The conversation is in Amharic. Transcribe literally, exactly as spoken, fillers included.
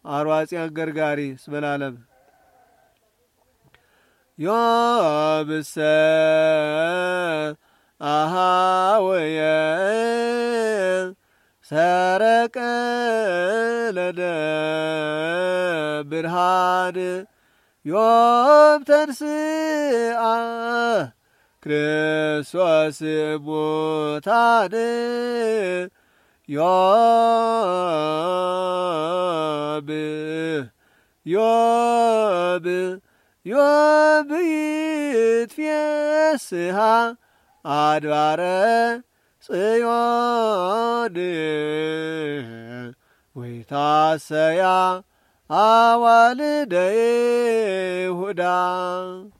አርዋጺ አገርጋሪ ስበላለም ዮብሰ አሃወየ ሰረቀ ለደ ብርሃን ዮም ተንሥአ ክርስቶስ እሙታን ዮብ ዮብ ዮብ ይትፌስሃ አድባረ ጽዮን ወይታሰያ አዋልደ ይሁዳ